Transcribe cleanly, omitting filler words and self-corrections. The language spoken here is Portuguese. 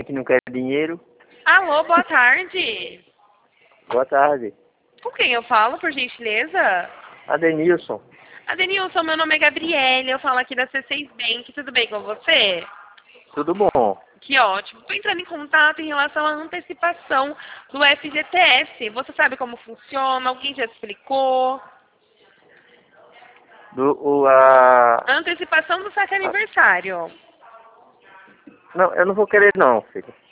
que não quer dinheiro. Alô, boa tarde. Boa tarde. Com quem eu falo, por gentileza? Adenilson. Adenilson, meu nome é Gabriele, eu falo aqui da C6 Bank, tudo bem com você? Tudo bom? Que ótimo. Estou entrando em contato em relação à antecipação do FGTS. Você sabe como funciona? Alguém já explicou? A antecipação do saque aniversário. Não, eu não vou querer não, filho.